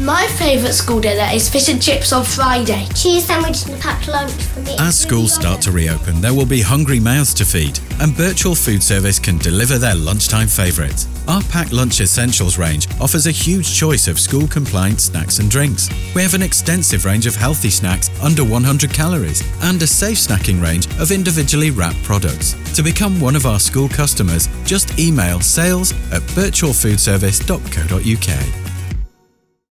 My favourite school dinner is fish and chips on Friday. Cheese sandwich and a packed lunch for me. As schools start to reopen, there will be hungry mouths to feed, and Birchall Food Service can deliver their lunchtime favourites. Our Packed Lunch Essentials range offers a huge choice of school-compliant snacks and drinks. We have an extensive range of healthy snacks under 100 calories and a safe snacking range of individually wrapped products. To become one of our school customers, just email sales@birchallfoodservice.co.uk.